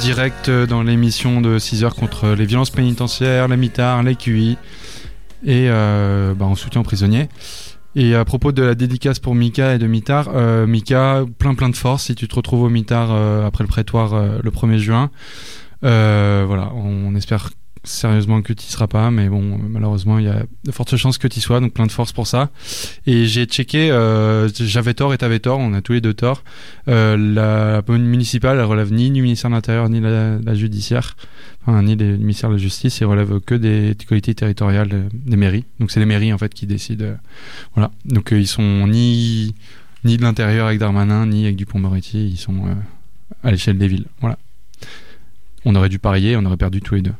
direct dans l'émission de 6h contre les violences pénitentiaires, la mitard, les QI et en soutien aux prisonniers. Et à propos de la dédicace pour Mika et de Mitard, Mika, plein de force si tu te retrouves au Mitard après le prétoire le 1er juin. Voilà, on espère sérieusement que tu y seras pas, mais bon, malheureusement il y a de fortes chances que tu y sois, donc plein de force pour ça. Et j'ai checké, j'avais tort et t'avais tort, on a tous les deux tort. La commune municipale, elle relève ni du ministère de l'Intérieur ni la judiciaire, ni du ministère de la Justice, elle relève que des collectivités territoriales, des mairies. Donc c'est les mairies en fait qui décident. Voilà, donc ils sont ni de l'Intérieur avec Darmanin, ni avec Dupond-Moretti, ils sont à l'échelle des villes. Voilà. On aurait dû parier, on aurait perdu tous les deux.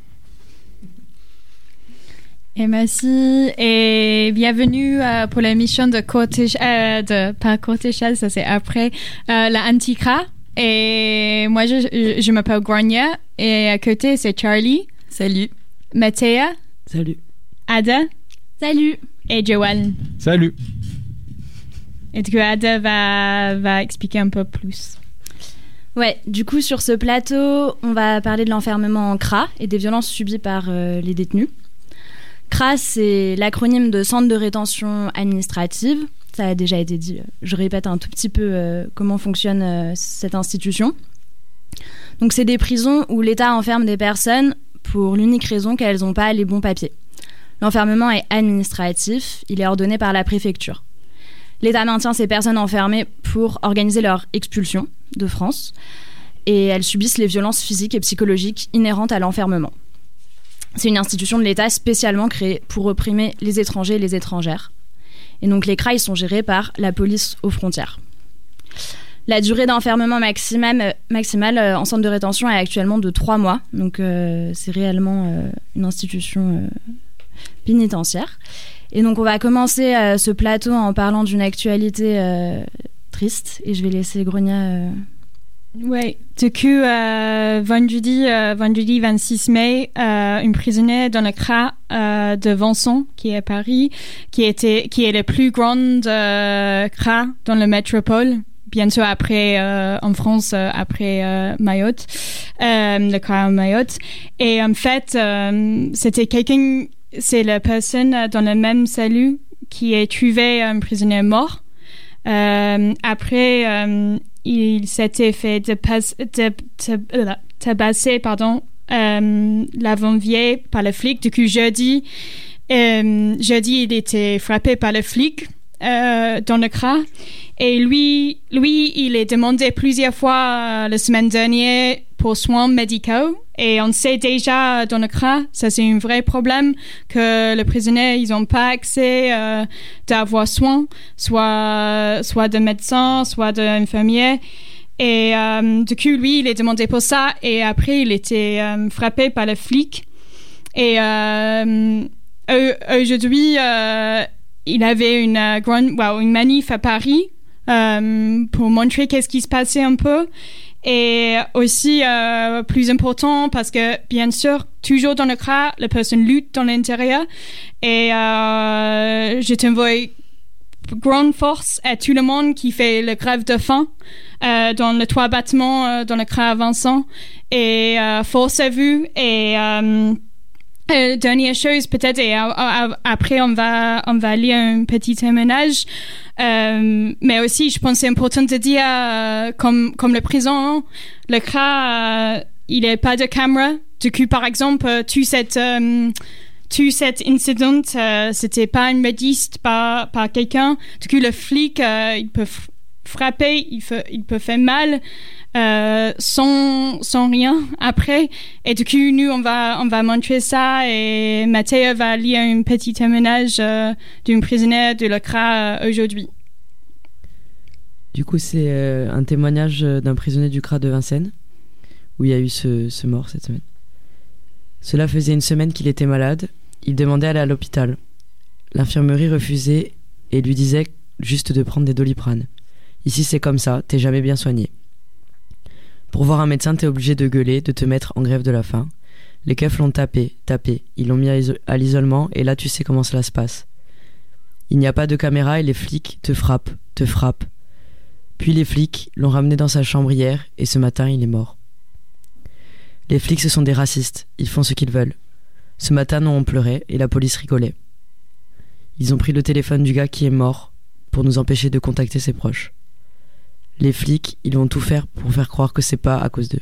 Et merci et bienvenue pour l'émission de pas Cortéchal, ça c'est après la Anticra. Et moi je m'appelle Grania et à côté c'est Charlie. Salut. Mathéa. Salut. Ada. Salut. Et Joanne. Salut. Et du coup Ada va expliquer un peu plus. Ouais, du coup sur ce plateau on va parler de l'enfermement en CRA et des violences subies par les détenus. CRA, c'est l'acronyme de Centre de rétention administrative. Ça a déjà été dit. Je répète un tout petit peu comment fonctionne cette institution. Donc, c'est des prisons où l'État enferme des personnes pour l'unique raison qu'elles n'ont pas les bons papiers. L'enfermement est administratif. Il est ordonné par la préfecture. L'État maintient ces personnes enfermées pour organiser leur expulsion de France. Et elles subissent les violences physiques et psychologiques inhérentes à l'enfermement. C'est une institution de l'État spécialement créée pour réprimer les étrangers et les étrangères. Et donc les CRA, ils sont gérés par la police aux frontières. La durée d'enfermement maximale en centre de rétention est actuellement de 3 mois. Donc c'est réellement une institution pénitentiaire. Et donc on va commencer ce plateau en parlant d'une actualité triste. Et je vais laisser Grenia... Oui, du coup, vendredi 26 mai, une prisonnière dans le CRA de Venson, qui est à Paris, qui est la plus grande CRA dans la métropole, bien sûr après, en France, après Mayotte, le CRA à Mayotte. Et en fait, c'est la personne dans le même salut qui est trouvée un prisonnier mort. Après... il s'était fait tabasser l'avant-veille par le flic. Du coup, jeudi, il était frappé par le flic dans le CRA. Et lui, il est demandé plusieurs fois la semaine dernière pour soins médicaux. Et on sait déjà dans le CRA, ça c'est un vrai problème, que les prisonniers, ils n'ont pas accès d'avoir soins, soit de médecins, soit d'infirmiers. Et du coup, lui, il est demandé pour ça. Et après, il était frappé par le flic. Et aujourd'hui, il avait une manif à Paris pour montrer qu'est-ce qui se passait un peu. Et aussi, plus important, parce que, bien sûr, toujours dans le CRA, la personne lutte dans l'intérieur. Et je t'envoie grande force à tout le monde qui fait le grève de faim dans les 3 bâtiments dans le CRA à Vincent. Et force à vous. Et dernière chose, peut-être, et après, on va lire un petit témoignage. Mais aussi, je pense que c'est important de dire, comme le prison, le CRA, il n'y a pas de caméra. Du coup, par exemple, tout cet incident, c'était pas une médiste par quelqu'un. Du coup, le flic, il peut frapper, il peut faire mal sans rien après. Et du coup, nous, on va montrer ça, et Mathéa va lire un petit témoignage d'une prisonnière de le CRA aujourd'hui. Du coup, c'est un témoignage d'un prisonnier du CRA de Vincennes, où il y a eu ce mort cette semaine. Cela faisait 1 semaine qu'il était malade. Il demandait à aller à l'hôpital. L'infirmerie refusait et lui disait juste de prendre des Doliprane. Ici, c'est comme ça, t'es jamais bien soigné. Pour voir un médecin, t'es obligé de gueuler, de te mettre en grève de la faim. Les keufs l'ont tapé. Ils l'ont mis à l'isolement, et là, tu sais comment cela se passe. Il n'y a pas de caméra et les flics te frappent. Puis les flics l'ont ramené dans sa chambre hier, et ce matin, il est mort. Les flics, ce sont des racistes, ils font ce qu'ils veulent. Ce matin, nous on pleurait et la police rigolait. Ils ont pris le téléphone du gars qui est mort pour nous empêcher de contacter ses proches. Les flics, ils vont tout faire pour faire croire que c'est pas à cause d'eux.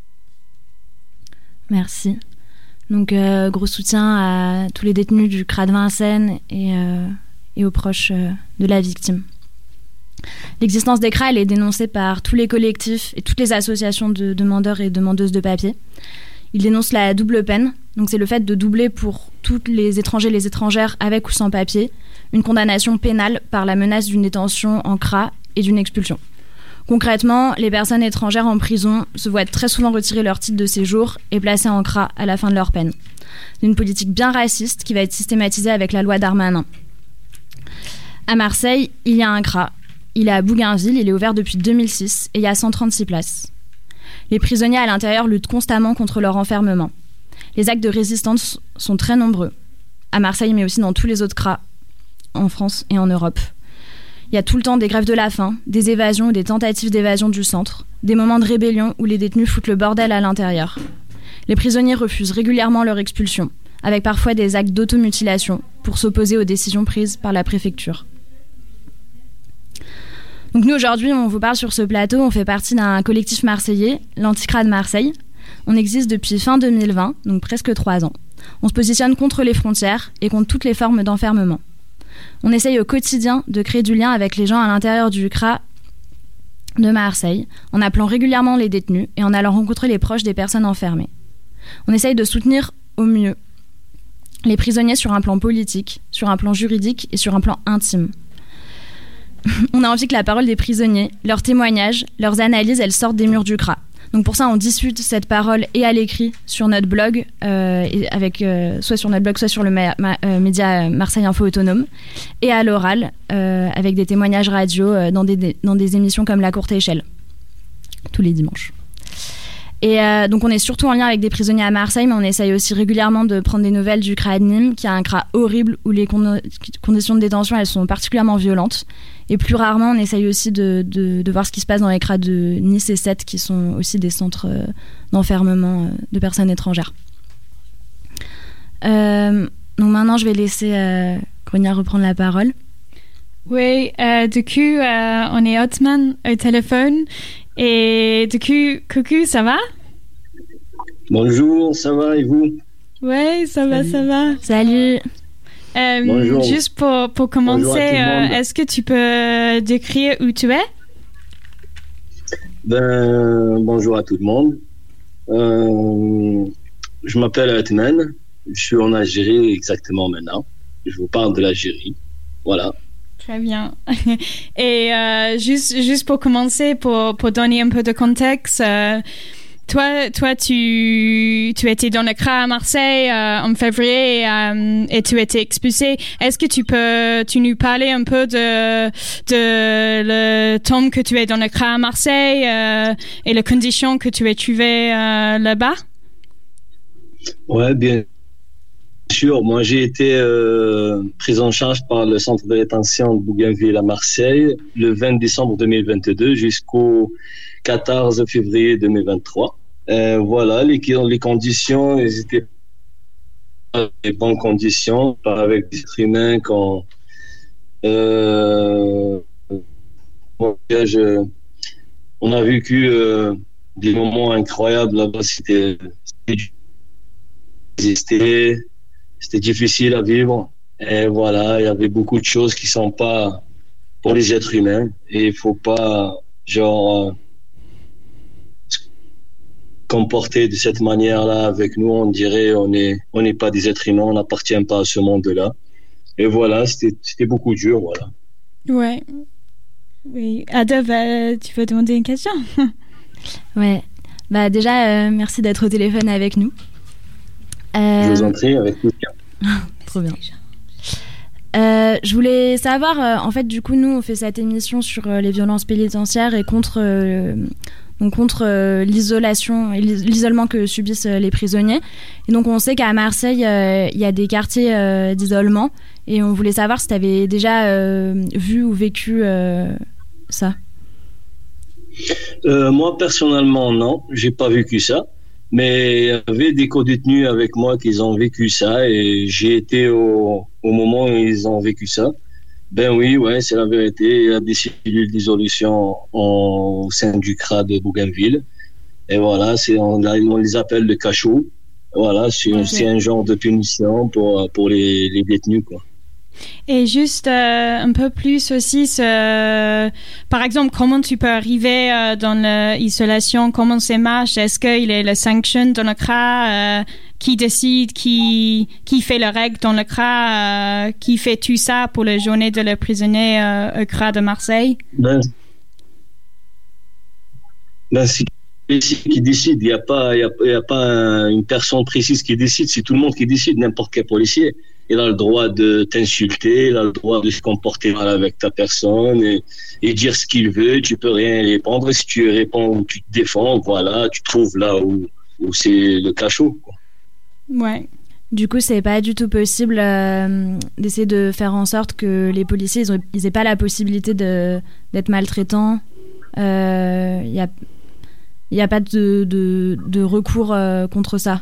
Merci. Donc, gros soutien à tous les détenus du CRA de Vincennes et aux proches de la victime. L'existence des CRA, elle est dénoncée par tous les collectifs et toutes les associations de demandeurs et demandeuses de papier. Ils dénoncent la double peine. Donc, c'est le fait de doubler pour tous les étrangers et les étrangères avec ou sans papier une condamnation pénale par la menace d'une détention en CRA et d'une expulsion. Concrètement, les personnes étrangères en prison se voient très souvent retirer leur titre de séjour et placées en CRA à la fin de leur peine. C'est une politique bien raciste qui va être systématisée avec la loi Darmanin. À Marseille, il y a un CRA. Il est à Bougainville, il est ouvert depuis 2006 et il y a 136 places. Les prisonniers à l'intérieur luttent constamment contre leur enfermement. Les actes de résistance sont très nombreux. À Marseille, mais aussi dans tous les autres CRA en France et en Europe. Il y a tout le temps des grèves de la faim, des évasions ou des tentatives d'évasion du centre, des moments de rébellion où les détenus foutent le bordel à l'intérieur. Les prisonniers refusent régulièrement leur expulsion, avec parfois des actes d'automutilation pour s'opposer aux décisions prises par la préfecture. Donc nous, aujourd'hui, on vous parle sur ce plateau, on fait partie d'un collectif marseillais, l'Anti-CRA de Marseille. On existe depuis fin 2020, donc presque 3 ans. On se positionne contre les frontières et contre toutes les formes d'enfermement. On essaye au quotidien de créer du lien avec les gens à l'intérieur du CRA de Marseille, en appelant régulièrement les détenus et en allant rencontrer les proches des personnes enfermées. On essaye de soutenir au mieux les prisonniers sur un plan politique, sur un plan juridique et sur un plan intime. On a envie que la parole des prisonniers, leurs témoignages, leurs analyses, elles sortent des murs du CRA. Donc pour ça, on discute cette parole et à l'écrit sur notre blog, soit sur notre blog, soit sur le média Marseille Info Autonome, et à l'oral, avec des témoignages radio dans des émissions comme La Courte Échelle, tous les dimanches. Et donc on est surtout en lien avec des prisonniers à Marseille, mais on essaye aussi régulièrement de prendre des nouvelles du CRA de Nîmes, qui a un CRA horrible où les conditions de détention elles sont particulièrement violentes. Et plus rarement, on essaye aussi de voir ce qui se passe dans les CRA de Nice et Sète, qui sont aussi des centres d'enfermement de personnes étrangères. Donc maintenant, je vais laisser Grenier reprendre la parole. Oui, du coup, on est Hotman au téléphone. Et du coup, coucou, ça va? Bonjour, ça va et vous? Oui, ça va. Salut. Bonjour. Juste pour commencer, est-ce que tu peux décrire où tu es? Bonjour à tout le monde. Je m'appelle Hotman. Je suis en Algérie exactement maintenant. Je vous parle de l'Algérie. Voilà. Très bien. Et juste pour commencer, pour donner un peu de contexte, toi, tu étais dans le CRA à Marseille en février et tu étais expulsé. Est-ce que tu nous parler un peu de le temps que tu es dans le CRA à Marseille et les conditions que tu as trouvées là-bas? Ouais, bien sûr. Moi, j'ai été pris en charge par le centre de rétention de Bougainville à Marseille le 20 décembre 2022 jusqu'au 14 février 2023. Voilà, les conditions, elles étaient des bonnes conditions, pas avec des êtres humains quand on a vécu des moments incroyables là-bas. C'était difficile à vivre. Et voilà, il y avait beaucoup de choses qui sont pas pour les êtres humains. Et il faut pas, comporter de cette manière-là avec nous. On dirait on n'est pas des êtres humains, on n'appartient pas à ce monde-là. Et voilà, c'était beaucoup dur, voilà. Ouais. Oui. Ada, tu veux demander une question? Ouais. Déjà, merci d'être au téléphone avec nous. Je vous en prie, avec plaisir. Trop bien. Je voulais savoir, en fait, du coup, nous, on fait cette émission sur les violences pénitentiaires et contre l'isolement que subissent les prisonniers. Et donc, on sait qu'à Marseille, il y a des quartiers d'isolement. Et on voulait savoir si tu avais déjà vu ou vécu ça. Moi, personnellement, non. J'ai pas vécu ça. Mais il y avait des co-détenus avec moi qui ont vécu ça et j'ai été au moment où ils ont vécu ça. Ben oui, ouais, c'est la vérité. Il y a des cellules d'isolation au sein du CRA de Bougainville. Et voilà, on les appelle le cachot. Voilà, c'est un genre de punition pour les détenus, quoi. Et juste un peu plus aussi, par exemple, comment tu peux arriver dans l'isolation, comment ça marche, est-ce qu'il est le sanction dans le CRA, qui décide, qui fait les règles dans le CRA, qui fait tout ça pour la journée de le prisonnier au CRA de Marseille? C'est qui décide, il y a pas une personne précise qui décide, c'est tout le monde qui décide, n'importe quel policier. Il a le droit de t'insulter, il a le droit de se comporter mal avec ta personne et dire ce qu'il veut. Tu peux rien répondre. Si tu réponds, tu te défends. Voilà, tu trouves là où c'est le cachot, quoi. Ouais. Du coup, c'est pas du tout possible d'essayer de faire en sorte que les policiers ils aient pas la possibilité d'être maltraitants. Il y a pas de recours contre ça.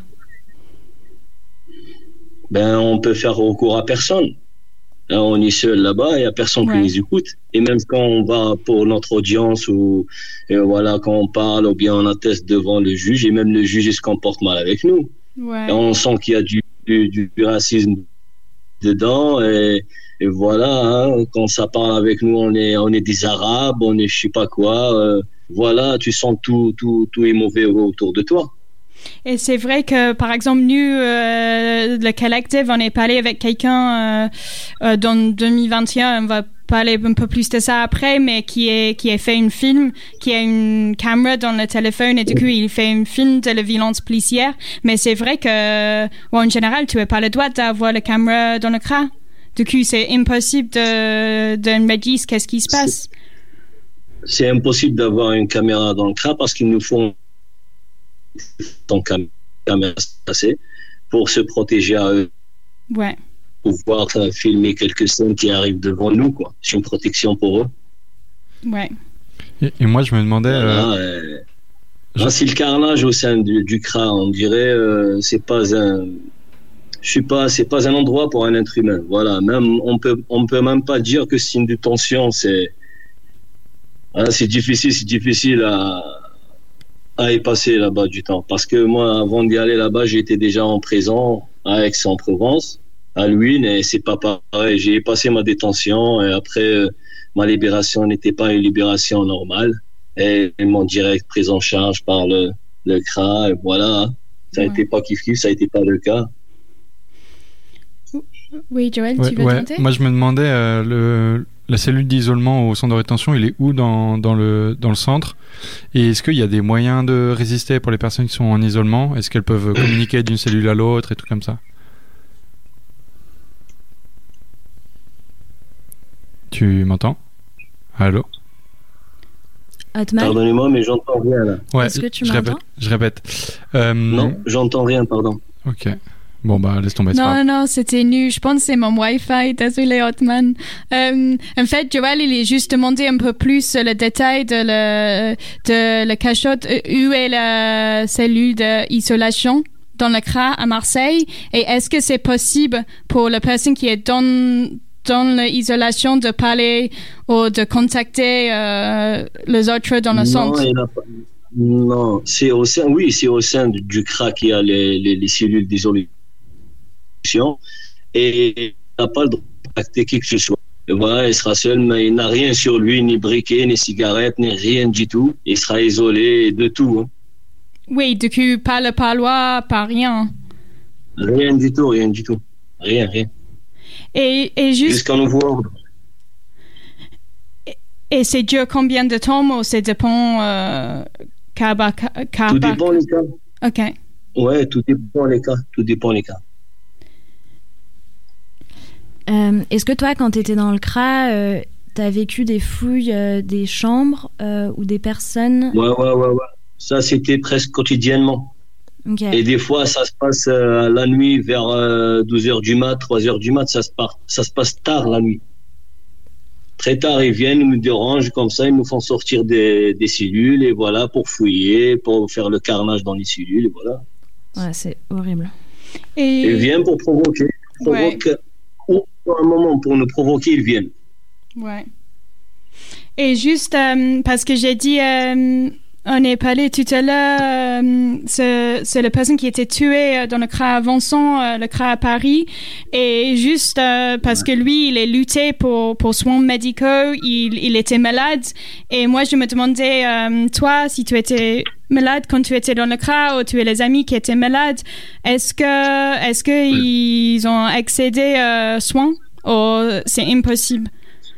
Ben, on peut faire recours à personne. Là, on est seul là-bas, il n'y a personne qui nous écoute. Et même quand on va pour notre audience voilà, quand on parle ou bien on atteste devant le juge, et même le juge il se comporte mal avec nous. Ouais. Et on sent qu'il y a du racisme dedans et voilà, hein, quand ça parle avec nous, on est des Arabes, on est je sais pas quoi. Voilà, tu sens tout est mauvais autour de toi. Et c'est vrai que, par exemple, nous, le collectif, on est parlé avec quelqu'un dans 2021, on va parler un peu plus de ça après, mais qui a fait un film, qui a une caméra dans le téléphone et du coup, il fait un film de la violence policière. Mais c'est vrai que, en général, tu n'as pas le droit d'avoir la caméra dans le CRA. Du coup, c'est impossible de me dire qu'est-ce qui se passe. C'est impossible d'avoir une caméra dans le CRA parce qu'il nous faut ton caméra passée pour se protéger à eux. Ouais. Pouvoir filmer quelques scènes qui arrivent devant nous, quoi. C'est une protection pour eux. Ouais. Et moi, je me demandais. C'est le carnage au sein du CRA. On dirait, c'est pas un endroit pour un être humain. Voilà. Même on peut même pas dire que c'est une détention. C'est difficile à y passer là-bas du temps. Parce que moi, avant d'y aller là-bas, j'étais déjà en prison à Aix-en-Provence, à Luynes, et c'est pas pareil. J'ai passé ma détention et après, ma libération n'était pas une libération normale. Et ils m'ont direct pris en charge par le CRA, et voilà. Ça a été pas kiff-kiff, ça a été pas le cas. Oui, Joël, tu veux tenter? Moi, je me demandais, la cellule d'isolement au centre de rétention, il est où dans le centre? Et est-ce qu'il y a des moyens de résister pour les personnes qui sont en isolement? Est-ce qu'elles peuvent communiquer d'une cellule à l'autre et tout comme ça? Tu m'entends? Allô? Atman? Pardonnez-moi, mais j'entends rien là. Ouais, est-ce que tu m'entends? Je répète. Non, j'entends rien, pardon. Ok. Bon, bah, laisse tomber. Non, c'était nul. Je pense que c'est mon Wi-Fi. Désolé, Otman. En fait, Joël, il est juste demandé un peu plus le détail de la cachotte. Où est la cellule d'isolation dans le CRA à Marseille? Et est-ce que c'est possible pour la personne qui est dans l'isolation de parler ou de contacter les autres dans le centre? Non, c'est au sein du CRA qu'il y a les cellules d'isolation. Et il n'a pas le droit de contacter qui que ce soit. Et voilà, il sera seul, mais il n'a rien sur lui, ni briquet, ni cigarette, ni rien du tout. Il sera isolé de tout. Hein. Oui, du coup, pas le parloir, pas rien. Rien du tout. Rien. Et juste... Jusqu'à nouveau ordre. Et c'est dur combien de temps ou ça dépend Tout dépend les cas. Ok. Ouais, tout dépend les cas. Est-ce que toi, quand tu étais dans le CRA, tu as vécu des fouilles des chambres ou des personnes? Ouais. Ça, c'était presque quotidiennement. Okay. Et des fois, ça se passe la nuit vers 12h du mat, 3h du mat, ça se passe tard la nuit. Très tard, ils viennent, ils nous dérangent comme ça, ils nous font sortir des cellules, et voilà, pour fouiller, pour faire le carnage dans les cellules, et voilà. Ouais, c'est horrible. Et Ils viennent pour provoquer. Ou à un moment, pour nous provoquer, ils viennent. ouais. Et juste parce que j'ai dit, on est parlé tout à l'heure, c'est la personne qui était tuée dans le CRA à Vincent, le CRA à Paris, et juste parce que lui, il est lutté pour soins médicaux, il était malade, et moi je me demandais, toi, si tu étais malade quand tu étais dans le CRA, ou tu es les amis qui étaient malades, est-ce que ils ont accédé soins, ou c'est impossible?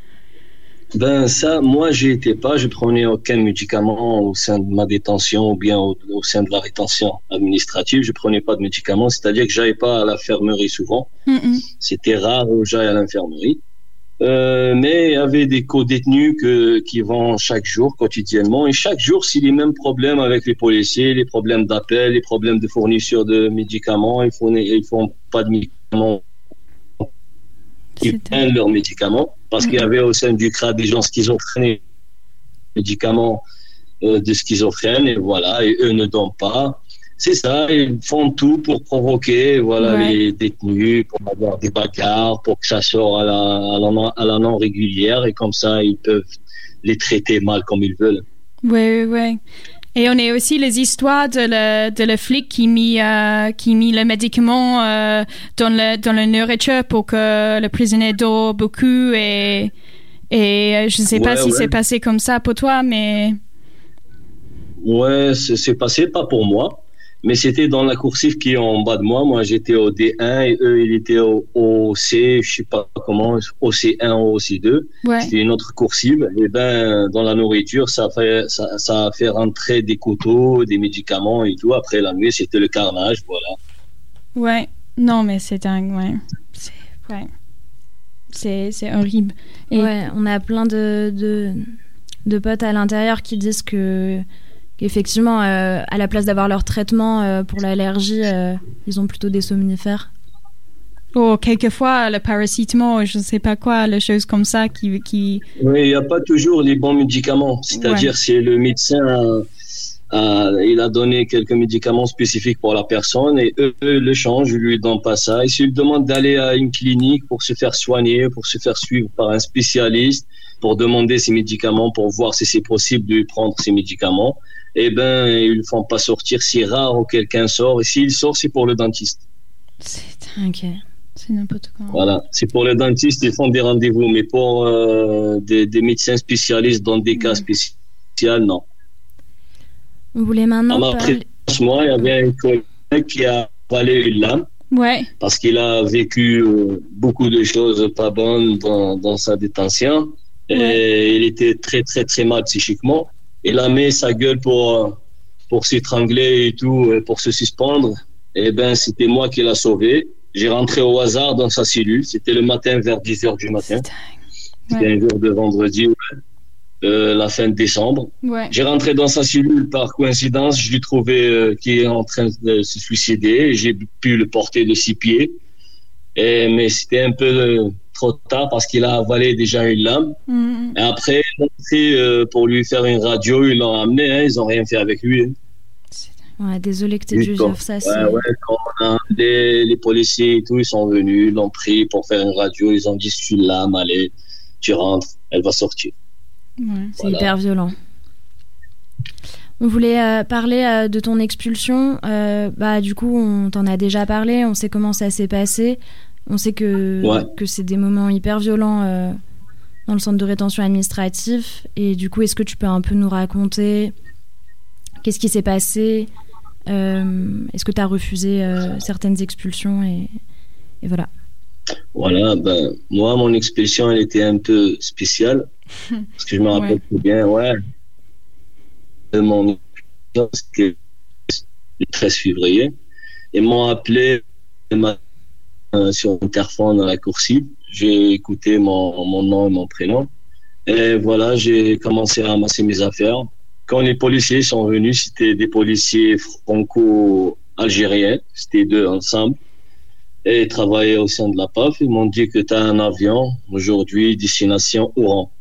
Ben ça, moi j'y étais pas, je prenais aucun médicament au sein de ma détention ou bien au sein de la rétention administrative, je prenais pas de médicaments, c'est-à-dire que j'allais pas à l'infirmerie souvent. C'était rare où j'aille à l'infirmerie. Mais il y avait des co-détenus qui vont chaque jour, quotidiennement, et chaque jour c'est les mêmes problèmes avec les policiers, les problèmes d'appel, les problèmes de fourniture de médicaments, ils font pas de médicaments. Ils prennent leurs médicaments parce qu'il y avait au sein du CRA des gens schizophrènes, médicaments de schizophrène, et voilà, et eux ne donnent pas. C'est ça, ils font tout pour provoquer, voilà, les détenus, pour avoir des bagarres, pour que ça sorte à la non régulière, et comme ça ils peuvent les traiter mal comme ils veulent. Ouais. Et on a aussi les histoires de le flic qui mit le médicament dans la nourriture pour que le prisonnier dort beaucoup, et je sais pas si c'est passé comme ça pour toi, mais ouais, c'est passé pas pour moi, mais c'était dans la coursive qui est en bas de moi. Moi j'étais au D1 et eux ils étaient au C, je sais pas comment, au C1 ou au C2. C'était une autre coursive. Et ben dans la nourriture ça a fait rentrer des couteaux, des médicaments et tout. Après la nuit c'était le carnage, voilà. Ouais, non mais c'est dingue, c'est horrible. Et on a plein de potes à l'intérieur qui disent qu'effectivement, à la place d'avoir leur traitement pour l'allergie, ils ont plutôt des somnifères. Quelquefois, le paracétamol, je ne sais pas quoi, les choses comme ça qui... Oui, il n'y a pas toujours les bons médicaments. C'est-à-dire, si le médecin il a donné quelques médicaments spécifiques pour la personne, et eux le changent, ils lui donnent pas ça. Et s'ils demandent d'aller à une clinique pour se faire soigner, pour se faire suivre par un spécialiste, pour demander ces médicaments, pour voir si c'est possible de prendre ces médicaments, eh ben, ils ne font pas sortir. C'est rare où quelqu'un sort. Et s'il sort, c'est pour le dentiste. C'est dingue. C'est n'importe quoi. Voilà. C'est pour le dentiste, ils font des rendez-vous. Mais pour des médecins spécialistes dans des cas spéciaux, non. Vous voulez maintenant parler... Moi, il y avait un collègue qui a avalé une lame. Parce qu'il a vécu beaucoup de choses pas bonnes dans sa détention. Et il était très, très, très mal psychiquement. Il a mis sa gueule pour s'étrangler et tout, pour se suspendre. Et ben, c'était moi qui l'ai sauvé. J'ai rentré au hasard dans sa cellule. C'était le matin, vers 10h du matin. C'était un jour de vendredi, la fin de décembre. J'ai rentré dans sa cellule par coïncidence. Je l'ai trouvé qui est en train de se suicider. J'ai pu le porter de 6 pieds. Mais c'était un peu trop tard parce qu'il a avalé déjà une lame. Et après, pour lui faire une radio, ils l'ont amené. Ils n'ont rien fait avec lui. Désolé que tu aies dû vivre ça. Quand les policiers et tout, ils sont venus, ils l'ont pris pour faire une radio. Ils ont dit, c'est une lame, allez, tu rentres, elle va sortir. C'est hyper violent. On voulait parler de ton expulsion. Du coup, on t'en a déjà parlé. On sait comment ça s'est passé. On sait que c'est des moments hyper violents dans le centre de rétention administrative. Et du coup, est-ce que tu peux un peu nous raconter qu'est-ce qui s'est passé? Est-ce que tu as refusé certaines expulsions et voilà. Voilà, moi, mon expulsion, elle était un peu spéciale. Parce que je me rappelle très bien, mon expulsion, c'était le 13 février. Ils m'ont appelé sur Interphone dans la coursive. J'ai écouté mon nom et mon prénom. Et voilà, j'ai commencé à ramasser mes affaires. Quand les policiers sont venus, c'était des policiers franco-algériens. C'était 2 ensemble. Et ils travaillaient au sein de la PAF. Ils m'ont dit que tu as un avion aujourd'hui, destination Oran.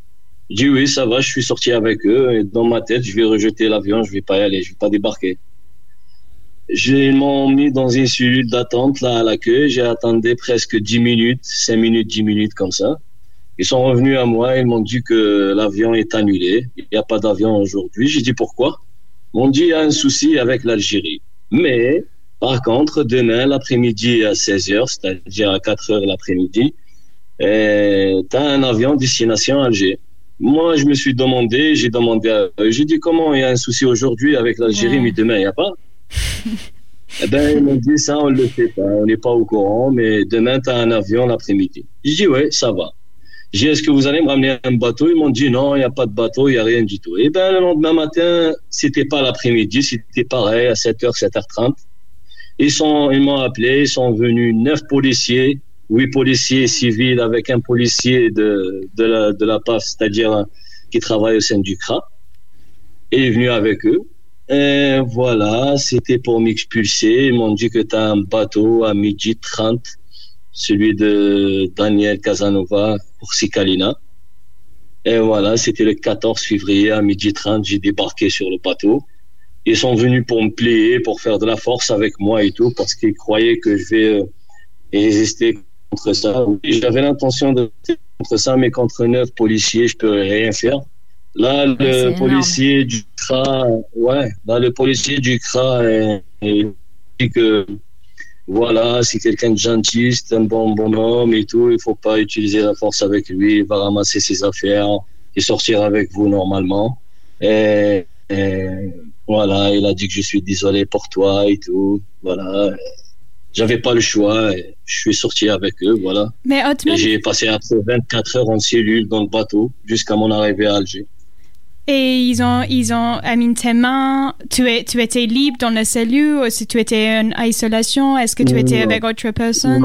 Je dis oui, ça va, je suis sorti avec eux. Et dans ma tête, je vais rejeter l'avion, je vais pas y aller, je vais pas débarquer. Ils m'ont mis dans une cellule d'attente là à l'accueil. J'ai attendu presque 10 minutes, 5 minutes, 10 minutes comme ça. Ils sont revenus à moi, ils m'ont dit que l'avion est annulé. Il n'y a pas d'avion aujourd'hui. J'ai dit pourquoi? Ils m'ont dit il y a un souci avec l'Algérie. Mais par contre, demain l'après-midi à 16h, c'est-à-dire à 4h l'après-midi, tu as un avion destination Alger. Moi, je me suis demandé, j'ai demandé à eux, j'ai dit comment il y a un souci aujourd'hui avec l'Algérie, mais demain il n'y a pas. Eh ben, ils m'ont dit ça, on le fait pas, on n'est pas au courant, mais demain, tu as un avion l'après-midi. J'ai dit, ouais, ça va. J'ai dit, est-ce que vous allez me ramener un bateau? Ils m'ont dit, non, il n'y a pas de bateau, il n'y a rien du tout. Eh ben, le lendemain matin, c'était pas l'après-midi, c'était pareil, à 7h, 7h30. Ils m'ont appelé, ils sont venus 9 policiers, 8 policiers civils avec un policier de la PAF, c'est-à-dire qui travaille au sein du CRA. Et il est venu avec eux. Et voilà, c'était pour m'expulser. Ils m'ont dit que tu as un bateau à 12h30, celui de Daniel Casanova pour Sicalina. Et voilà, c'était le 14 février à 12h30, j'ai débarqué sur le bateau. Ils sont venus pour me plier, pour faire de la force avec moi et tout, parce qu'ils croyaient que je vais résister contre ça. Oui, j'avais l'intention de résister contre ça, mais contre 9 policiers, je peux rien faire. Là, le policier du CRA, il dit que voilà, c'est quelqu'un de gentil, c'est un bon homme et tout, il faut pas utiliser la force avec lui, il va ramasser ses affaires et sortir avec vous normalement. Et voilà, il a dit que je suis désolé pour toi et tout, voilà. J'avais pas le choix, je suis sorti avec eux, voilà. Mais et j'ai passé après 24 heures en cellule dans le bateau jusqu'à mon arrivée à Alger. Et ils ont mis tes mains, tu étais libre dans la cellule ou si tu étais en isolation, est-ce que tu étais avec autre personne?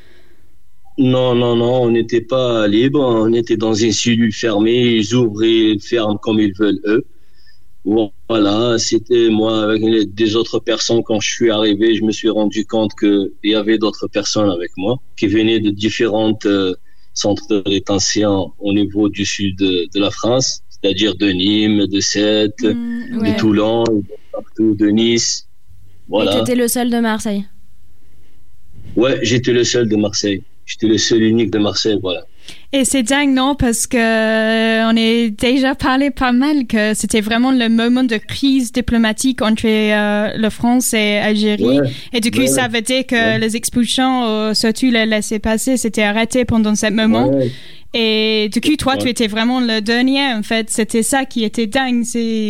Non, on n'était pas libre, on était dans une cellule fermée, ils ouvrent et ferment comme ils veulent eux. Voilà, c'était moi avec des autres personnes. Quand je suis arrivé, je me suis rendu compte qu'il y avait d'autres personnes avec moi qui venaient de différentes centres de rétention au niveau du sud de la France. C'est-à-dire de Nîmes, de Sète, de Toulon, de partout, de Nice. Voilà. Et t'étais le seul de Marseille? Ouais, j'étais le seul de Marseille. J'étais le seul unique de Marseille, voilà. Et c'est dingue, non? Parce que on a déjà parlé pas mal que c'était vraiment le moment de crise diplomatique entre la France et l'Algérie. Ouais, et du coup, ça veut dire que les expulsions, surtout les laissez-passer, c'était arrêté pendant ce moment. Ouais. Et du coup, toi, tu étais vraiment le dernier, en fait. C'était ça qui était dingue.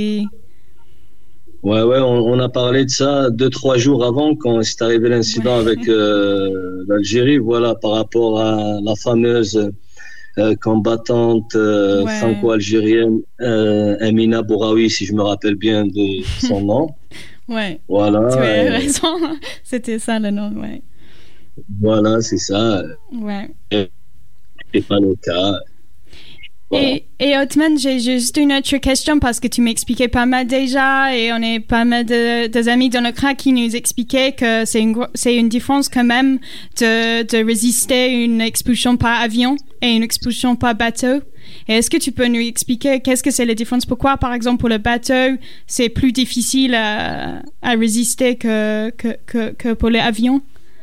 Ouais, on a parlé de ça 2-3 jours avant, quand c'est arrivé l'incident avec l'Algérie, voilà, par rapport à la fameuse combattante franco-algérienne Amina Bouraoui, si je me rappelle bien de son nom. Ouais. Voilà. Tu as raison. C'était ça le nom, ouais. Voilà, c'est ça. Ouais. C'est pas le cas. Voilà. Et Othman, j'ai juste une autre question parce que tu m'expliquais pas mal déjà et on est pas mal des amis dans le CRA qui nous expliquaient que c'est une différence quand même de résister à une expulsion par avion et une expulsion par bateau. Et est-ce que tu peux nous expliquer qu'est-ce que c'est la différence? Pourquoi, par exemple, pour le bateau, c'est plus difficile à résister que pour l'avion?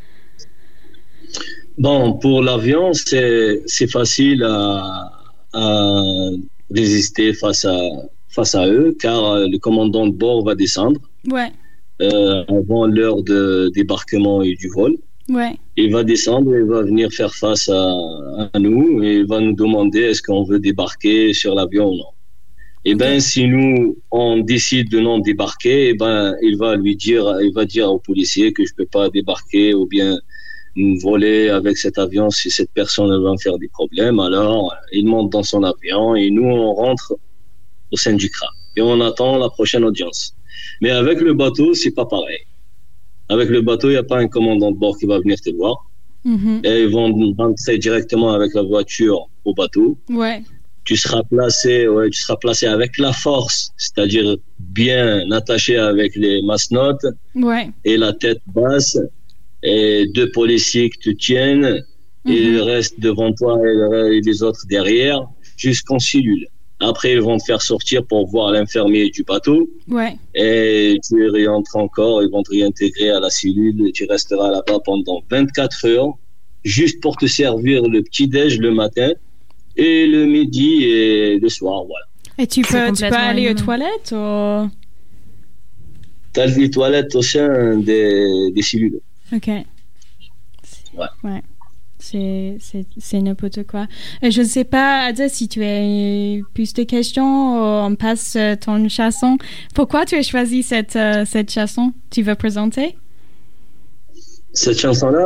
Bon, pour l'avion, c'est facile à résister face à eux, car le commandant de bord va descendre avant l'heure de débarquement et du vol. Ouais. Il va descendre, il va venir faire face à nous et il va nous demander est-ce qu'on veut débarquer sur l'avion ou non. Et ben, si nous on décide de non débarquer, il va dire au policier que je peux pas débarquer ou bien voler avec cet avion si cette personne va me faire des problèmes. Alors il monte dans son avion et nous on rentre au sein du CRA et on attend la prochaine audience. Mais avec le bateau, c'est pas pareil. Avec le bateau, il n'y a pas un commandant de bord qui va venir te voir. Et ils vont rentrer directement avec la voiture au bateau. Ouais. Tu seras placé avec la force, c'est-à-dire bien attaché avec les masnottes et la tête basse. Et 2 policiers qui te tiennent et le reste devant toi et les autres derrière jusqu'en cellule. Après, ils vont te faire sortir pour voir l'infirmier du bateau. Ouais. Et tu réentres encore, ils vont te réintégrer à la cellule et tu resteras là-bas pendant 24 heures, juste pour te servir le petit-déj le matin et le midi et le soir, voilà. Et tu peux aller aux toilettes ou... T'as les toilettes au sein des cellules. Ok. Ouais. C'est n'importe quoi. Je ne sais pas, Adja, si tu as plus de questions, on passe ton chanson. Pourquoi tu as choisi cette chanson? Tu veux présenter? Cette chanson-là,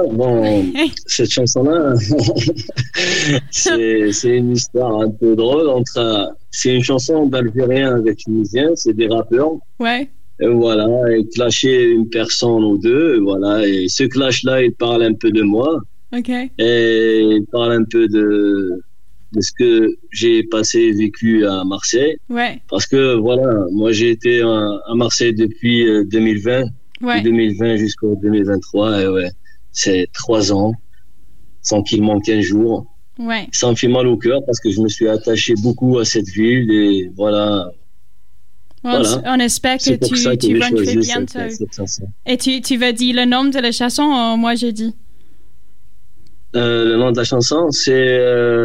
c'est une histoire un peu drôle c'est une chanson d'Algériens avec Tunisiens, c'est des rappeurs. Ouais. Et voilà, et clasher une personne ou deux, et voilà, et ce clash-là, il parle un peu de moi. Ok. Et il parle un peu de ce que j'ai vécu à Marseille. Ouais. Parce que voilà, moi j'ai été à Marseille depuis 2020. Ouais. De 2020 jusqu'au 2023, et ouais, c'est 3 ans sans qu'il manque un jour. Ouais. Ça me fait mal au cœur parce que je me suis attaché beaucoup à cette ville et voilà. On espère que tu rentrer bientôt. Et tu vas dire le nom de la chanson ou moi j'ai dit? Le nom de la chanson, c'est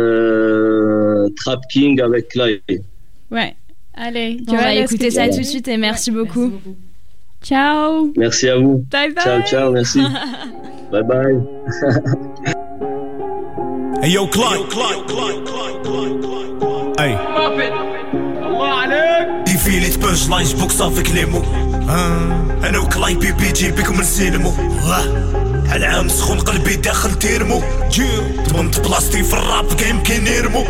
Trap King avec Clyde. Ouais. Allez, on va écouter ça tout de suite et merci beaucoup. Ciao. Merci à vous. Bye bye. Ciao, merci. Bye bye. Hey yo, Clyde. Hey. Défilé de punchlines, boxe avec les mots. انا وكلاي بيبي جيبك نسلمو على عام سخون قلبي داخل تيرمو ضمنت بلاصتي في الراب كيمكن يرمو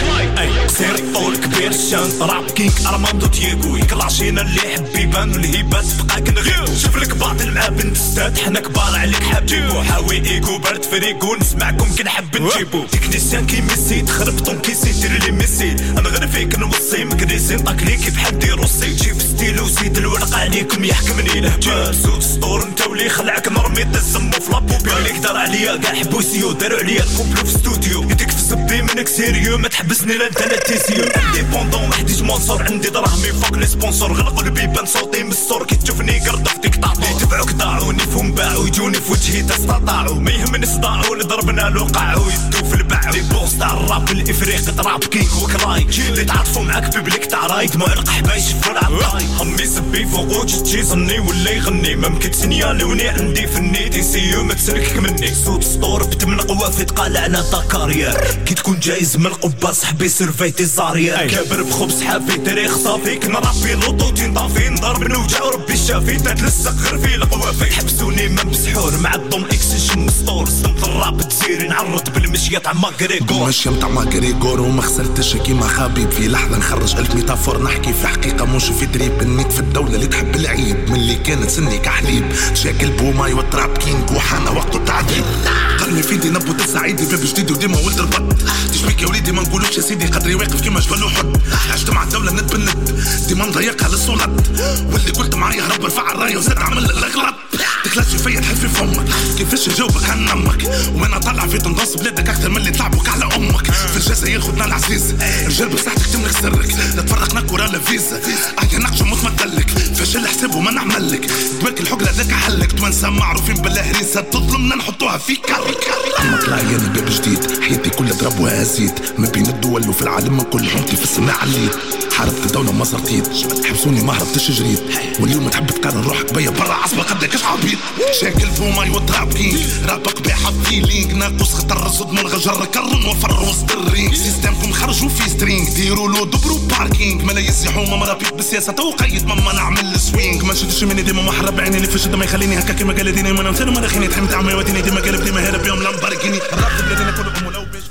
اي سير طول كبير الشان راب كينك ارماندو دييغو يكلاشينا اللي يحب يبان والهيبات تبقى كنغيو شوف لك باطل مع بنت ستات حنا كبار عليك حاب جيبو حاوي ايكو برد فريقو نسمعكم كنحب نجيبو تكنيسيان كي ميسي تخربطون كيسي دير لي ميسي انا غير فيك نوصي مكنيسين طاكلي كيف حد يروسي جيب ستيلو زيد الورق عليكم يحكمني الهجام سوت سطور انت ولي خلعك نرمي الزمو في لابوبي اللي قدر عليا كاع حبوسيو داروا عليا الكوبلو في ستوديو يديك في صبي منك سيريو ما تحبسني لا انت لا تيسيو انديبوندون ما حديش مونسور عندي دراهمي فوق لي سبونسور غلقوا البيبان صوتي من السور كي تشوفني قرطف ديك طاطو تبعوك ضاعوني فهم باعوا يجوني في وجهي تستطاعوا ما يهمني صداعوا اللي ضربنا له قاعوا يدو في الباع لي بوس تاع الراب الافريقي تراب كينغ وكلاي اللي تعاطفوا معاك بيبليك تاع رايد معلق حبايش في العطاي همي سبي فوق وجهي صني ولا يغني ما ممكن تسنيالوني عندي في النيتي سيو ما تسلكك مني صوت سطور بتمن قوافي تقالعنا دكارير كي تكون جايز من القبه صاحبي سيرفيتي زاريا كابر بخبز حافي تاريخ صافي كنرابي لوطو تنطافي نضرب نوجع وربي الشافي تتلصق غير في القوافي حبسوني ما بسحور مع الضم اكسجن ستور صمت الراب تزيري نعرض بالمشيه تاع ماكريغور المشيه تاع ماكريغور وما خسرتش كيما خبيب في لحظه نخرج 1000 ميتافور نحكي في حقيقه مش في دريب النيت في الدوله اللي تحب العيب من اللي كانت سني كحليب شاكل بوماي والتراب كينج وحانا وقت التعذيب قلمي في يدي نبوت السعيدي باب جديد وديما ولد البط تشبيك يا وليدي ما نقولوش يا سيدي قدري واقف كيما جبل وحد عشت مع الدوله ند بالند ديما نضيقها للسلط واللي قلت معايا هرب رفع الرايه وزاد عمل الاغلاط تخلص فيا تحل في فمك كيفاش نجاوبك عن امك وانا طالع في تنضص بلادك اكثر من اللي تلعبوك على امك في الجزائر خدنا العزيز رجال بصحتك تملك سرك لا تفرقنا كره لا فيزا ايا نقش متمدلك فاشل حساب وما نعملك دواك الحقله ذاك حلك توانسه معروفين بالهريسه تظلمنا نحطوها في كارك اما طلع ياني باب جديد حياتي كلها ضرب وهزيد ما بين الدول وفي العالم كل حومتي في السماء عليت حاربت الدوله ما صرتيت حبسوني ما هربتش جريت واليوم تحب تقارن روحك بيا برا عصبه قدك عبيط شاكل بوماي وتراب كينج رابك بيحط فيلينج ناقص خطر الصد من غجر كرن وفر وسط الرينج سيستمكم خرجوا في سترينج ديروا له دبروا باركينج ملا يزيحوا ما مرابيك بالسياسه توقيت ماما نعمل السوينج ما شدش مني ديما محرب عيني اللي فشد ما يخليني هكا كيما قال ديني ما نمثل ما دخيني تحمت عمي وديني ديما قلب ديما هرب يوم لامباركيني رابط بلادنا كلهم ولو باش.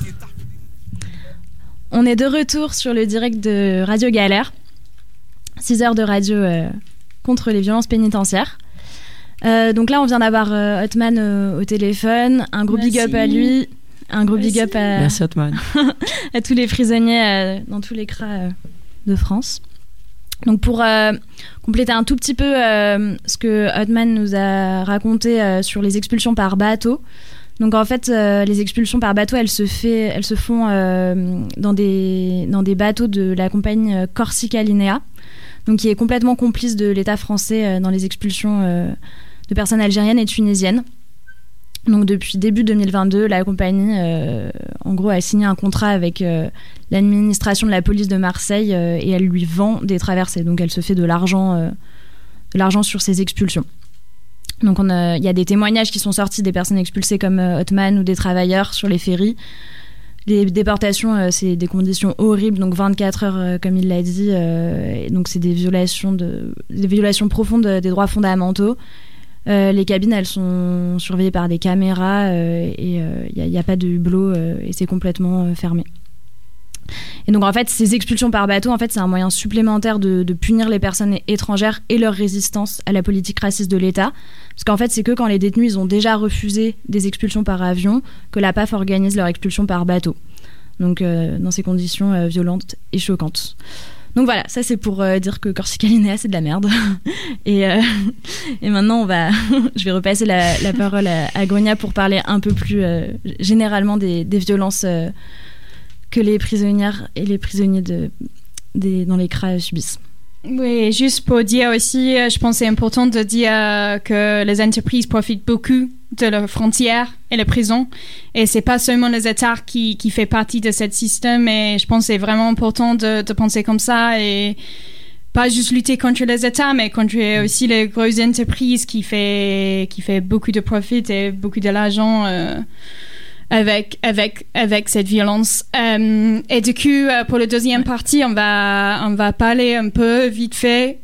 On est de retour sur le direct de Radio Galère, 6 heures de radio contre les violences pénitentiaires. Donc là, on vient d'avoir Hotman au téléphone. Un gros big up à lui. Un gros big up à, merci Hotman. à tous les prisonniers dans tous les CRA de France. Donc pour compléter un tout petit peu ce que Hotman nous a raconté sur les expulsions par bateau, Donc en fait, les expulsions par bateau, elles se font dans des bateaux de la compagnie Corsica Linea, donc qui est complètement complice de l'État français dans les expulsions de personnes algériennes et tunisiennes. Donc depuis début 2022, la compagnie, en gros, a signé un contrat avec l'administration de la police de Marseille et elle lui vend des traversées. Donc elle se fait de l'argent sur ces expulsions. Donc il y a des témoignages qui sont sortis des personnes expulsées comme Othman ou des travailleurs sur les ferries. Les déportations, c'est des conditions horribles, donc 24 heures comme il l'a dit, et donc c'est des violations profondes des droits fondamentaux. Les cabines, elles sont surveillées par des caméras et il n'y a pas de hublot et c'est complètement fermé. Et donc en fait, ces expulsions par bateau, en fait, c'est un moyen supplémentaire de punir les personnes étrangères et leur résistance à la politique raciste de l'État. Parce qu'en fait, c'est que quand les détenus ils ont déjà refusé des expulsions par avion que la PAF organise leur expulsion par bateau. Donc dans ces conditions violentes et choquantes. Donc voilà, ça c'est pour dire que Corsica Linea c'est de la merde. Et maintenant je vais repasser la parole à Gonia pour parler un peu plus généralement des violences que les prisonnières et les prisonniers dans les CRA subissent. Oui, juste pour dire aussi, je pense que c'est important de dire que les entreprises profitent beaucoup de leurs frontières et les prisons. Et c'est pas seulement les États qui fait partie de ce système. Et je pense que c'est vraiment important de penser comme ça et pas juste lutter contre les États, mais contre aussi les grosses entreprises qui fait beaucoup de profit et beaucoup de l'argent avec cette violence. Et du coup, pour la deuxième partie, on va parler un peu vite fait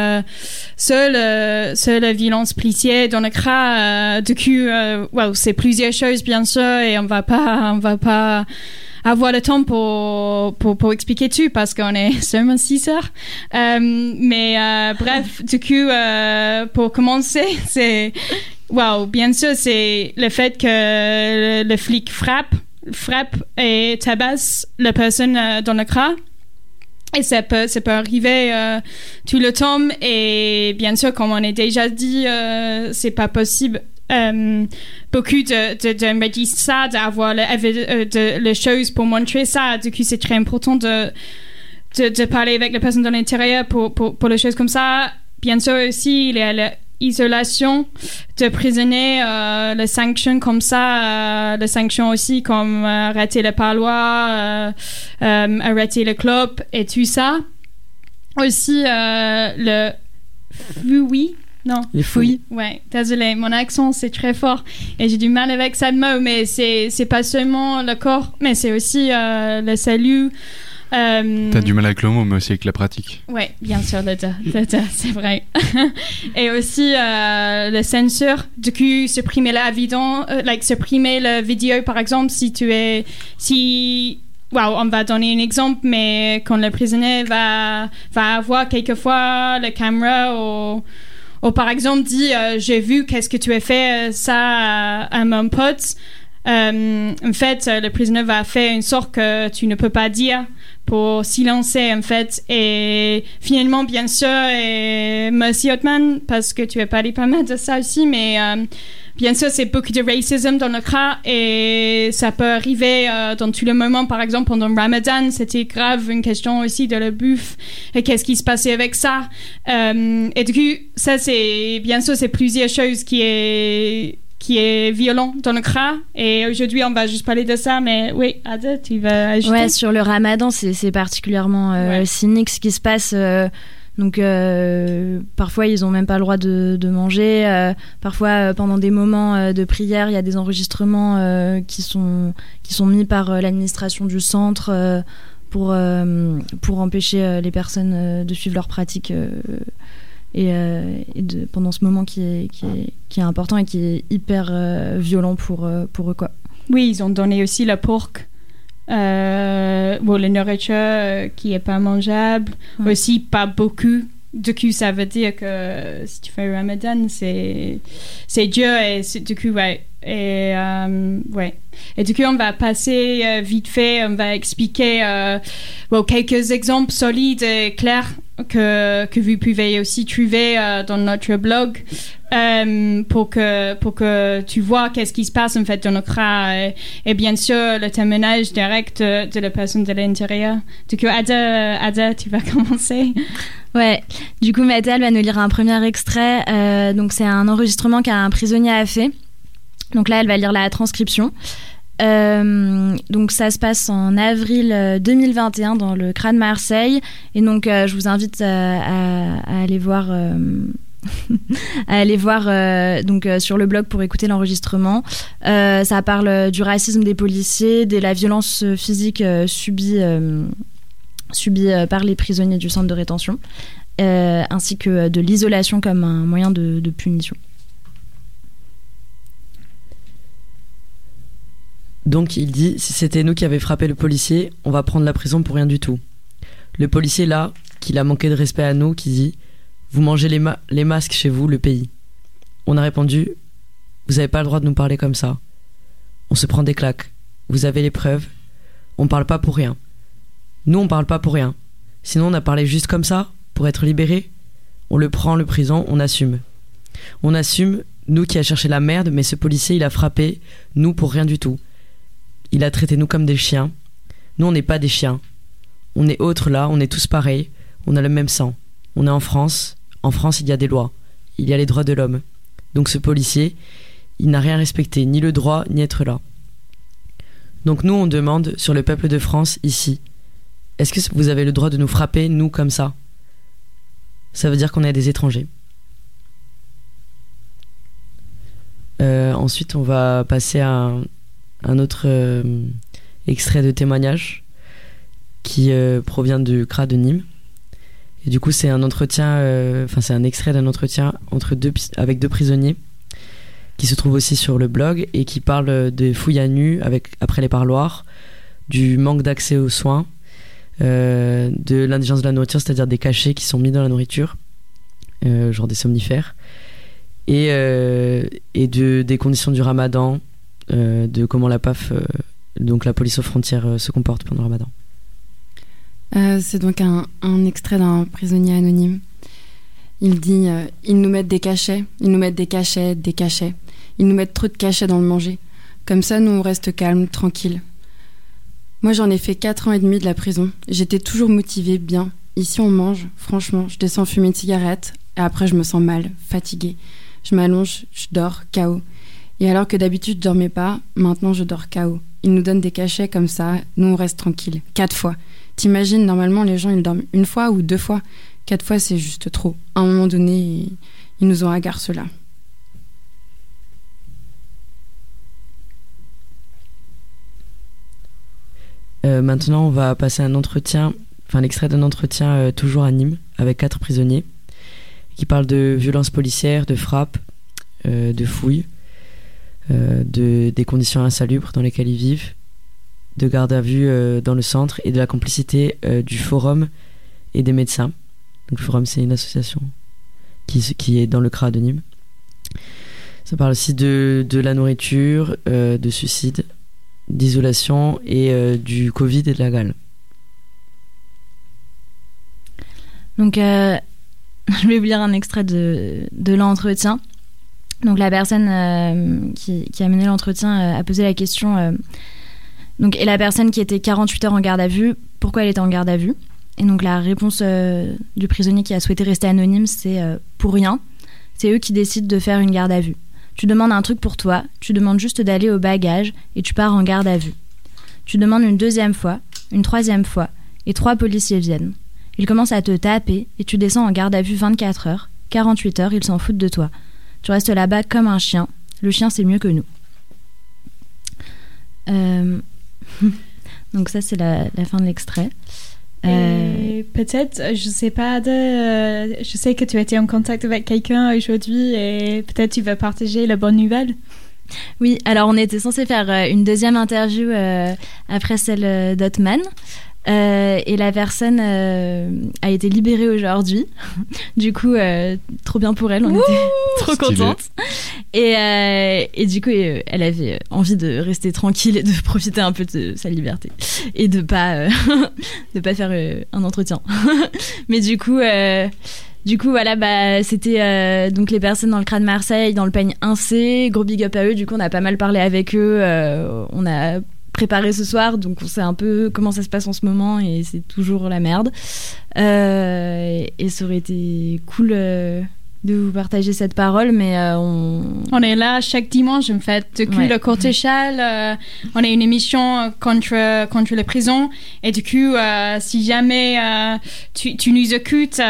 sur la violence policière dans le CRA. Du coup, c'est plusieurs choses bien sûr, et on va pas avoir le temps pour expliquer tout parce qu'on est seulement 6 heures. Bref, du coup, pour commencer, c'est bien sûr, c'est le fait que le flic frappe et tabasse la personne dans le CRA. Et ça peut arriver tout le temps. Et bien sûr, comme on a déjà dit, c'est pas possible. Beaucoup de registres ça, d'avoir les choses pour montrer ça. Du coup, c'est très important de parler avec les personnes dans l'intérieur pour les choses comme ça. Bien sûr aussi, il y a l'isolation de prisonniers, les sanctions comme ça, les sanctions aussi comme arrêter le parloir, arrêter le club et tout ça. Aussi le fouillis. Non, les fouilles. Ouais, désolé, mon accent c'est très fort et j'ai du mal avec ça de mot, mais c'est pas seulement le corps, mais c'est aussi le salut. T'as du mal avec le mot, mais aussi avec la pratique. Ouais, bien sûr, c'est vrai. Et aussi la censure, du coup, supprimer supprimer la vidéo, par exemple, on va donner un exemple, mais quand le prisonnier va avoir quelquefois la caméra ou par exemple dit j'ai vu qu'est-ce que tu as fait ça à mon pote. En fait, le prisonnier va faire une sorte que tu ne peux pas dire pour silencer, en fait. Et finalement, bien sûr, et merci Othman, parce que tu as parlé pas mal de ça aussi, mais bien sûr, c'est beaucoup de racisme dans le CRA et ça peut arriver dans tous les moments. Par exemple, pendant le Ramadan, c'était grave, une question aussi de la bouffe et qu'est-ce qui se passait avec ça. Et du coup, ça, c'est bien sûr, c'est plusieurs choses qui est violent dans le CRA. Et aujourd'hui, on va juste parler de ça. Mais oui, Ada, tu vas ajouter? Ouais, sur le Ramadan, c'est particulièrement cynique ce qui se passe. Donc, parfois, ils n'ont même pas le droit de manger. Parfois, pendant des moments de prière, il y a des enregistrements qui sont mis par l'administration du centre pour empêcher les personnes de suivre leurs pratiques pendant ce moment qui est important et qui est hyper violent pour eux, quoi. Oui, ils ont donné aussi le porc, la nourriture qui est pas mangeable, aussi pas beaucoup. Du coup, ça veut dire que si tu fais le Ramadan, c'est dur et du coup, Et ouais. Et du coup, on va passer vite fait, on va expliquer quelques exemples solides et clairs que vous pouvez aussi trouver dans notre blog pour que tu vois qu'est-ce qui se passe en fait dans le CRA et bien sûr le témoignage direct de la personne de l'intérieur. Du coup, Ada, tu vas commencer. Ouais, du coup, Mathilde va nous lire un premier extrait. Donc, c'est un enregistrement qu'un prisonnier a fait. Donc là, elle va lire la transcription. Donc ça se passe en avril 2021 dans le CRA de Marseille. Et donc, je vous invite à aller voir... donc sur le blog pour écouter l'enregistrement. Ça parle du racisme des policiers, de la violence physique subie par les prisonniers du centre de rétention, ainsi que de l'isolation comme un moyen de punition. Donc il dit, si c'était nous qui avions frappé le policier, on va prendre la prison pour rien du tout. Le policier là, qu'il a manqué de respect à nous, qui dit, vous mangez les masques chez vous, le pays. On a répondu, vous n'avez pas le droit de nous parler comme ça. On se prend des claques. Vous avez les preuves. On parle pas pour rien. Nous, on parle pas pour rien. Sinon, on a parlé juste comme ça, pour être libéré. On le prend, le prison, on assume. On assume, nous qui a cherché la merde, mais ce policier, il a frappé, nous pour rien du tout. Il a traité nous comme des chiens. Nous, on n'est pas des chiens. On est autres là, on est tous pareils. On a le même sang. On est en France. En France, il y a des lois. Il y a les droits de l'homme. Donc ce policier, il n'a rien respecté, ni le droit, ni être là. Donc nous, on demande sur le peuple de France, ici, est-ce que vous avez le droit de nous frapper, nous, comme ça ? Ça veut dire qu'on est des étrangers. Ensuite, on va passer à un autre extrait de témoignage qui provient du CRA de Nîmes. Et du coup, c'est un entretien, c'est un extrait d'un entretien avec deux prisonniers qui se trouve aussi sur le blog et qui parle des fouilles à nu après les parloirs, du manque d'accès aux soins, de l'indigence de la nourriture, c'est-à-dire des cachets qui sont mis dans la nourriture, genre des somnifères, et des conditions du ramadan, de comment la PAF, donc la police aux frontières, se comporte pendant le ramadan. C'est donc un extrait d'un prisonnier anonyme. Il dit ils nous mettent des cachets, ils nous mettent des cachets, des cachets. Ils nous mettent trop de cachets dans le manger. Comme ça, nous, on reste calme, tranquille. Moi, j'en ai fait 4 ans et demi de la prison. J'étais toujours motivée, bien. Ici, on mange. Franchement, je descends fumer une cigarette et après, je me sens mal, fatiguée. Je m'allonge, je dors, KO. Et alors que d'habitude, je dormais pas, maintenant, je dors KO. Ils nous donnent des cachets comme ça, nous, on reste tranquille. 4 fois. T'imagines, normalement, les gens, ils dorment 1 fois ou 2 fois. 4 fois, c'est juste trop. À un moment donné, ils nous ont hagards, ceux-là. Maintenant, on va passer l'extrait d'un entretien toujours à Nîmes, avec 4 prisonniers, qui parlent de violences policières, de frappes, de fouilles, des conditions insalubres dans lesquelles ils vivent, de garde à vue dans le centre et de la complicité du Forum et des médecins. Donc le Forum, c'est une association qui est dans le CRA de Nîmes. Ça parle aussi de la nourriture, de suicide, d'isolation et du Covid et de la gale. Donc je vais vous lire un extrait de l'entretien. Donc la personne qui a mené l'entretien a posé la question et la personne qui était 48 heures en garde à vue, pourquoi elle était en garde à vue? Et donc la réponse du prisonnier qui a souhaité rester anonyme, c'est pour rien. C'est eux qui décident de faire une garde à vue. Tu demandes un truc pour toi, tu demandes juste d'aller au bagage et tu pars en garde à vue. Tu demandes une 2e fois, une 3e fois et 3 policiers viennent. Ils commencent à te taper et tu descends en garde à vue 24 heures, 48 heures, ils s'en foutent de toi. Tu restes là-bas comme un chien. Le chien, c'est mieux que nous. Donc ça, c'est la fin de l'extrait. Et peut-être, je sais pas, je sais que tu as été en contact avec quelqu'un aujourd'hui et peut-être tu vas partager la bonne nouvelle. Oui, alors on était censé faire une 2e interview après celle d'Otman. Et la personne a été libérée aujourd'hui. Du coup, trop bien pour elle, on était trop contente. Et du coup, elle avait envie de rester tranquille et de profiter un peu de sa liberté et de pas faire un entretien. Mais du coup, voilà, c'était donc les personnes dans le CRA de Marseille, dans le peigne 1C. Gros big up à eux. Du coup, on a pas mal parlé avec eux. On a préparé ce soir, donc on sait un peu comment ça se passe en ce moment et c'est toujours la merde. Et ça aurait été cool de vous partager cette parole, mais on est là chaque dimanche en fait depuis le Court Échelle. On a une émission contre les prisons et du coup si jamais tu nous écoutes,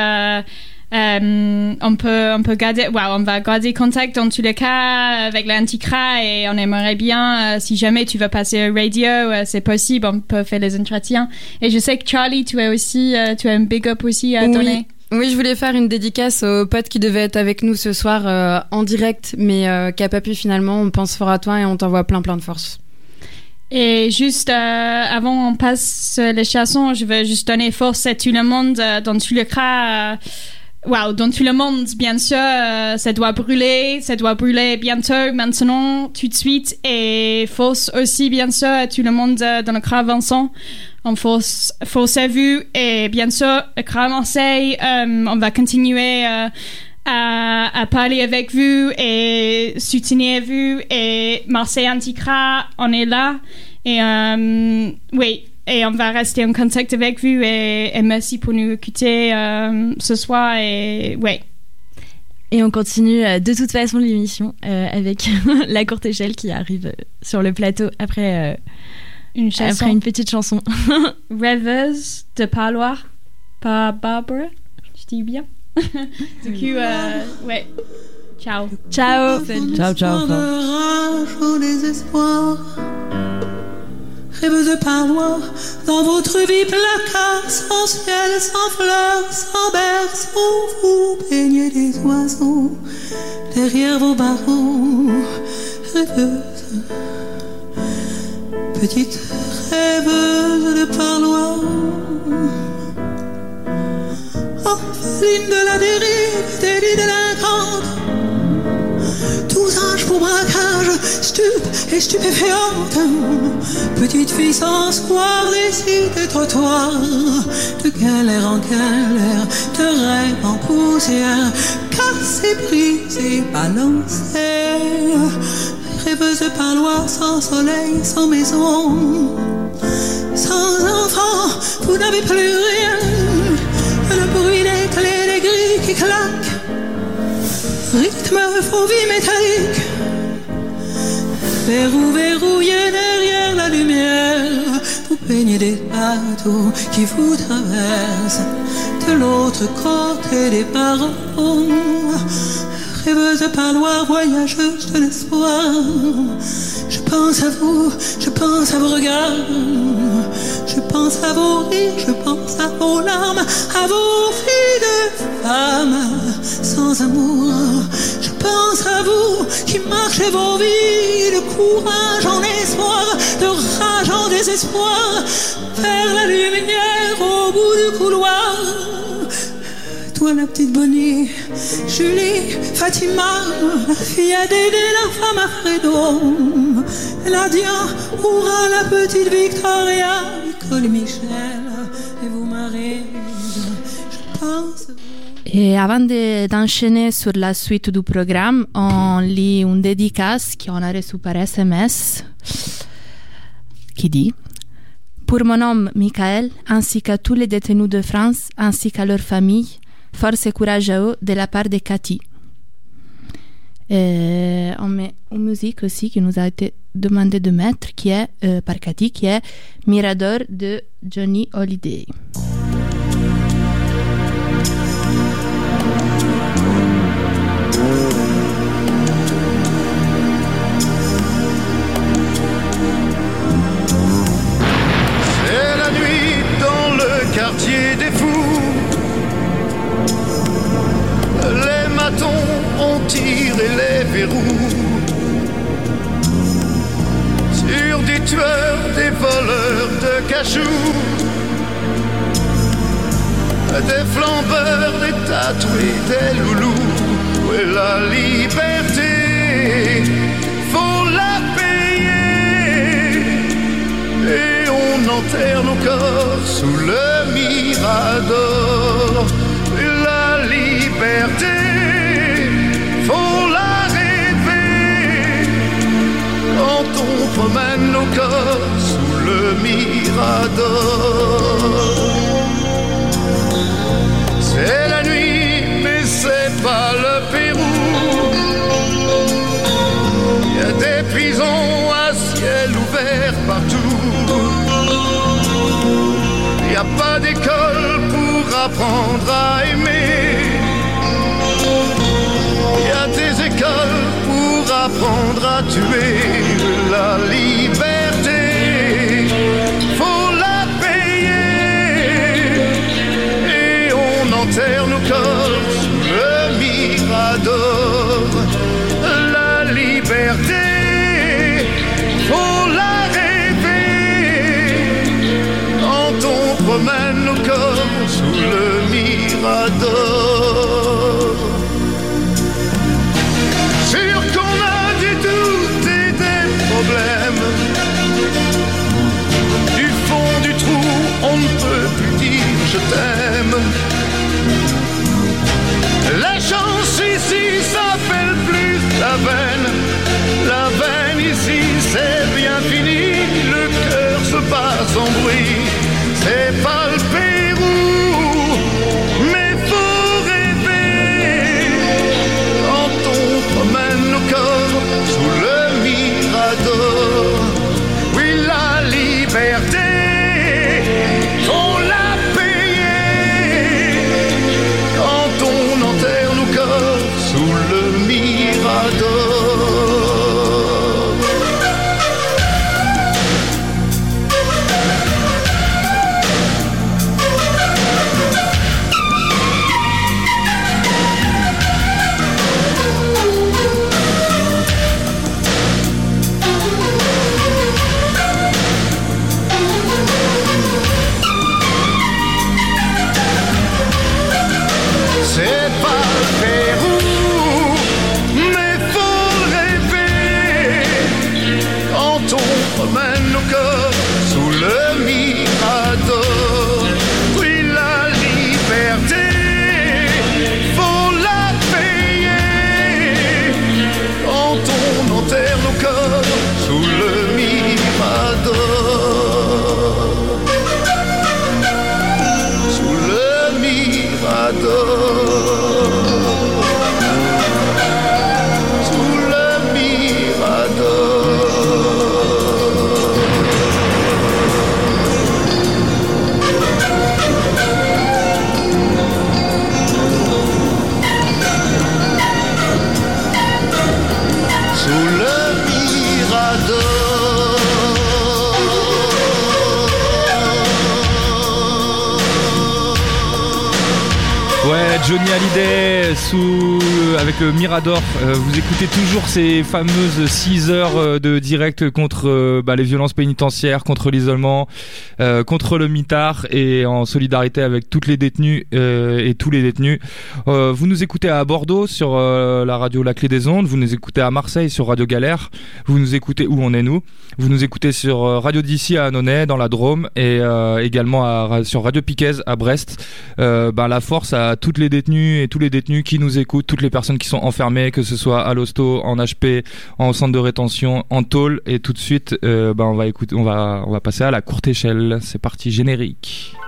on va garder contact dans tous les cas avec l'Anticra et on aimerait bien, si jamais tu veux passer à radio, c'est possible, on peut faire les entretiens. Et je sais que Charlie, tu as un big up aussi à donner. Oui, je voulais faire une dédicace au pote qui devait être avec nous ce soir en direct, mais qui a pas pu finalement. On pense fort à toi et on t'envoie plein de force. Et juste avant on passe les chansons, je veux juste donner force à tout le monde dans tout le cas. Dans tout le monde, bien sûr, ça doit brûler bientôt, maintenant, tout de suite, et force aussi, bien sûr, à tout le monde dans le CRA Vincent. On force à vous, et bien sûr, le CRA Marseille, on va continuer à parler avec vous et soutenir vous, et Marseille Anticra, on est là, et et on va rester en contact avec vous et merci pour nous écouter ce soir et on continue de toute façon l'émission avec la Courte Échelle qui arrive sur le plateau après une petite chanson. Rêveuse de Parloir par Barbara, je dis bien. Du coup, ciao. Ciao. Au désespoir, rêveuse de parloir, dans votre vie placard, sans ciel, sans fleurs, sans berceau, vous peignez des oiseaux derrière vos barreaux. Rêveuse, petite rêveuse de parloir, orpheline de la dérive, délit délinquante, tous âges pour braquage, stupe et stupéfiante. Petite fille sans square, des sites et trottoirs, de galère en galère, de rêve en poussière, cassée, brisée, balancée. Rêveuse de parloir, sans soleil, sans maison, sans enfant, vous n'avez plus rien. Le bruit des clés, des grilles qui claquent, rythme, phobie métallique, verrouillé derrière la lumière, vous peignez des bateaux qui vous traversent de l'autre côté des barreaux. Rêveuse de parloir, voyageuse de l'espoir, je pense à vous, je pense à vos regards, je pense à vos rires, je pense à vos larmes, à vos filles de femmes sans amour. Je pense à vous qui marchez vos vies de courage en espoir, de rage en désespoir, vers la lumière au bout du couloir. Toi la petite Bonnie, Julie, Fatima, la fille à Dédé, la femme à Fredo, la Diaoura, la petite Victoria, Nicole Michel, et vous Marie, je pense. Et avant d'enchaîner sur la suite du programme, on lit une dédicace qu'on a reçue par SMS qui dit: pour mon homme Michael, ainsi qu'à tous les détenus de France, ainsi qu'à leur famille, force et courage à eux de la part de Cathy. Et on met une musique aussi qui nous a été demandé de mettre, qui est par Cathy, qui est Mirador de Johnny Hallyday. C'est la nuit dans le quartier des fous. Les matons ont tiré les verrous sur des tueurs, des voleurs de cachous, des flambeurs, des tatoués, des loulous. Où est la liberté? faut la payer. Et on enterre nos corps sous le mirador. La liberté, faut la rêver. Quand on promène nos corps sous le mirador. C'est la nuit, mais c'est pas le Pérou. Il y a des prisons à ciel ouvert partout. Il n'y a pas d'école pour apprendre à aimer. Il y a des écoles pour apprendre à tuer. La liberté, faut la payer. Et on enterre nos corps sous le mirador. La liberté, faut la rêver. Quand on promène nos corps sous le mirador. Sûr qu'on a des doutes et des problèmes. Du fond du trou, on ne peut plus dire je t'aime. La chance ici s'appelle plus la veine. La veine ici c'est bien fini. Le cœur se bat sans bruit. C'est pas le Pérou, mais faut rêver. Quand on promène nos corps sous le mirador. Oui, la liberté, faut la payer. Quand on enterre nos corps sous le mirador. C'est pas le Pérou, mais faut rêver. Quand on promène nos corps sous le mirador. Oui, la liberté, faut la payer. Quand on enterre nos corps sous le mirador. Sous le mirador. Sous le mirador. Sous le mirador. Ouais, Johnny Hallyday avec le Mirador. Vous écoutez toujours ces fameuses 6 heures de direct contre les violences pénitentiaires, contre l'isolement, contre le mitard et en solidarité avec toutes les détenues et tous les détenus. Vous nous écoutez à Bordeaux sur la radio La Clé des Ondes, vous nous écoutez à Marseille sur Radio Galère, vous nous écoutez où on est nous, vous nous écoutez sur Radio d'ici à Annonay dans la Drôme et également sur Radio Piquez à Brest. La force à toutes les détenues et tous les détenus qui nous écoutent, toutes les personnes qui sont enfermées, que ce soit à l'hosto, en HP, en centre de rétention, en tôle. Et tout de suite, on va passer à la courte échelle. C'est parti, générique.